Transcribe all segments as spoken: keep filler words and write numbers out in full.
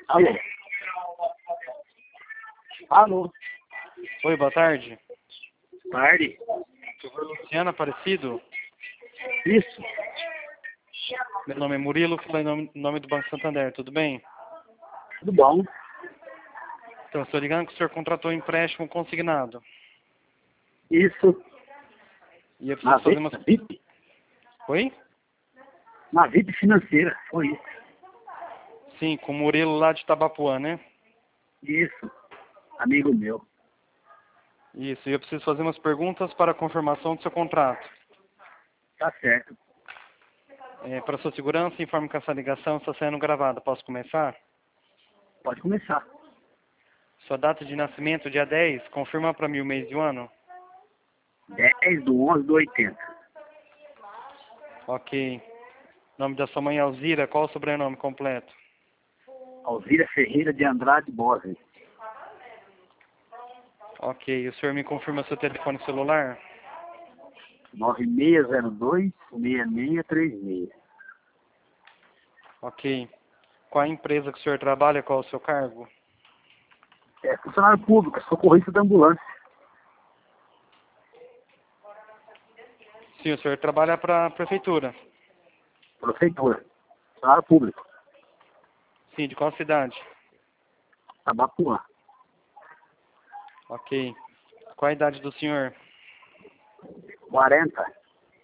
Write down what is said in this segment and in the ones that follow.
Alô? Alô? Oi, boa tarde. Tarde? Luciana Aparecido? Isso? Meu nome é Murilo, falei em nome, nome do Banco Santander, tudo bem? Tudo bom? Então, estou ligando que o senhor contratou um empréstimo consignado. Isso. E eu Na preciso fazer V I P? umas... Na V I P? Oi? Na V I P financeira, foi isso. Sim, com o Murilo lá de Itabapuã, né? Isso. Amigo meu. Isso, e eu preciso fazer umas perguntas para a confirmação do seu contrato. Tá certo. É, para sua segurança, informe que essa ligação está sendo gravada. Posso começar? Pode começar. Sua data de nascimento, dia dez, confirma para mim o mês e o ano? dez do onze do oitenta. Ok. Nome da sua mãe é Alzira, qual o sobrenome completo? Alzira Ferreira de Andrade Borges. Ok, o senhor me confirma seu telefone celular? nove seis zero dois, seis seis três seis. Ok. Qual a empresa que o senhor trabalha, qual o seu cargo? É funcionário público, socorrista da ambulância. Sim, o senhor trabalha para a prefeitura. Prefeitura. Funcionário público. Sim, de qual cidade? Tabapuã. Ok. Qual a idade do senhor? quarenta.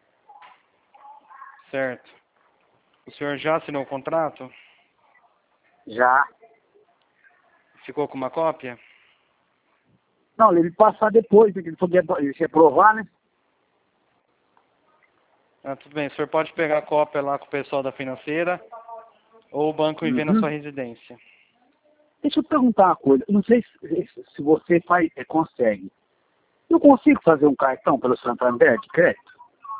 Certo. O senhor já assinou o contrato? Já. Ficou com uma cópia? Não, ele passar depois, porque ele podia ele ia provar, né? Ah, tudo bem. O senhor pode pegar a cópia lá com o pessoal da financeira ou o banco envia na Uhum. sua residência. Deixa eu perguntar uma coisa. Eu não sei se, se você faz, é, consegue. Eu consigo fazer um cartão pelo Santander de crédito?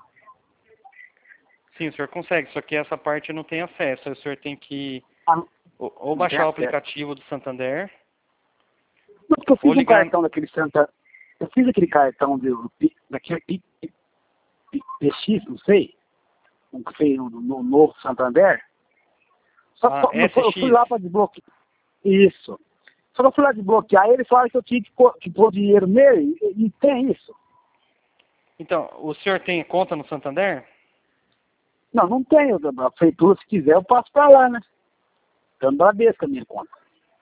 Sim, o senhor consegue, só que essa parte não tem acesso. Aí o senhor tem que Ah, ou, ou não tem baixar o acesso. aplicativo do Santander Não, porque eu ou fiz um ligar... cartão daquele Santa. Eu fiz aquele cartão do, daquele P- P- P- P X, não sei. Um que fez no, no novo Santander. Só que Ah, só- não foi- eu fui S X. lá para desbloquear. Isso. Só que eu fui lá desbloquear ele e falaram que eu tinha que pôr, que pôr dinheiro nele. E, e tem isso. Então, o senhor tem conta no Santander? Não, não tenho. A prefeitura, se quiser, eu passo para lá, né? Eu não Bradesco a minha conta.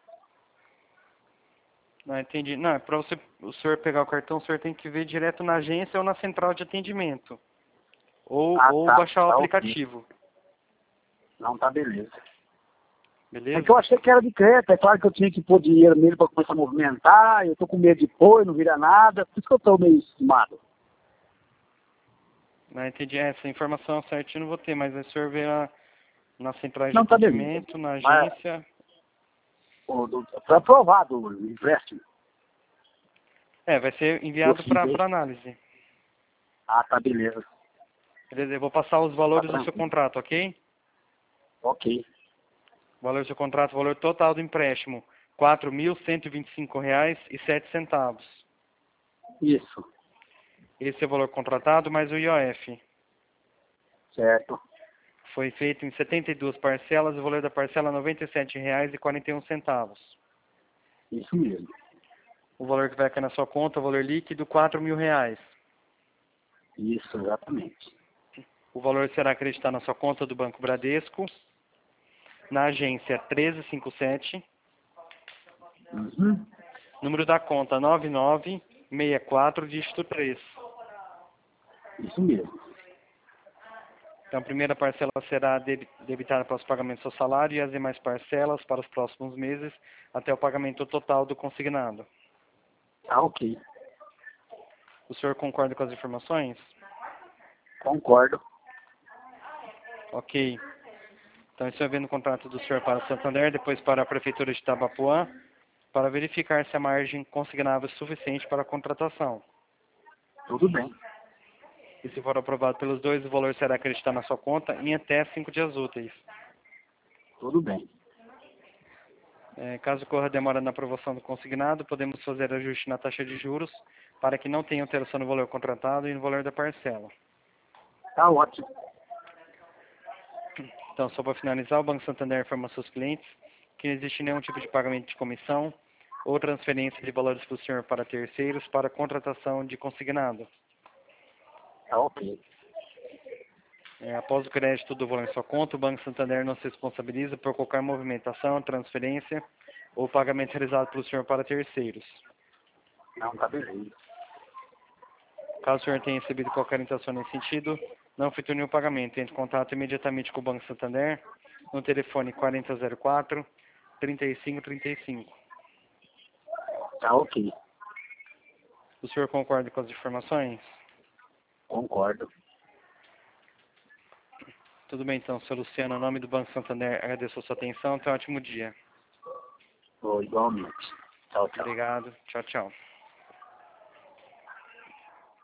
Não, entendi. Não, é para você, o senhor pegar o cartão, o senhor tem que ver direto na agência ou na central de atendimento. Ou, Ah, ou tá. baixar o Tá ok. aplicativo. Não, tá beleza. É que eu Beleza? achei que era de crédito. É claro que eu tinha que pôr dinheiro nele para começar a movimentar. Eu tô com medo de pôr, não vira nada. Por isso que eu tô meio estimado. Não, entendi. É, essa informação certinha eu não vou ter, mas aí o senhor vê lá na central de Não, tá beleza. atendimento, na Mas agência. o, do, foi aprovado o empréstimo. É, vai ser Eu enviado fiz para aí. análise. Ah, tá beleza. Beleza? Eu vou passar os Tá valores do seu tranquilo. contrato, ok? Ok. O valor do seu contrato, o valor total do empréstimo, quatro mil cento e vinte e cinco reais e sete centavos. Isso. Esse é o valor contratado mais o I O F. Certo. Foi feito em setenta e duas parcelas, o valor da parcela é noventa e sete reais e quarenta e um centavos. Isso mesmo. O valor que vai cair na sua conta, o valor líquido, quatro mil reais. Isso, exatamente. O valor será acreditado na sua conta do Banco Bradesco, na agência treze cinquenta e sete, Uhum. número da conta nove nove seis quatro, dígito três. Isso mesmo. Então, a primeira parcela será debi- debitada para os pagamentos do seu salário e as demais parcelas para os próximos meses, até o pagamento total do consignado. Tá ok. O senhor concorda com as informações? Concordo. Ok. Então, isso é vendo o contrato do senhor para o Santander, depois para a Prefeitura de Itabapuã, para verificar se a margem consignável é suficiente para a contratação. Tudo bem. E se for aprovado pelos dois, o valor será acreditado na sua conta em até cinco dias úteis. Tudo bem. É, caso ocorra demora na aprovação do consignado, podemos fazer ajuste na taxa de juros para que não tenha alteração no valor contratado e no valor da parcela. Tá ótimo. Então, só para finalizar, o Banco Santander informa aos seus clientes que não existe nenhum tipo de pagamento de comissão ou transferência de valores do senhor para terceiros para contratação de consignado. Tá ok. É, após o crédito do valor em sua conta, o Banco Santander não se responsabiliza por qualquer movimentação, transferência ou pagamento realizado pelo senhor para terceiros. Não, tá beleza. Caso o senhor tenha recebido qualquer orientação nesse sentido, não efetue nenhum pagamento. Entre em contato imediatamente com o Banco Santander no telefone quarenta zero quatro, trinta e cinco trinta e cinco. Tá ok. O senhor concorda com as informações? Concordo. Tudo bem, então, senhor Luciano, em nome do Banco Santander, agradeço a sua atenção. Tenha um ótimo dia. Oh, igualmente. Tchau, tchau. Obrigado. Tchau, tchau.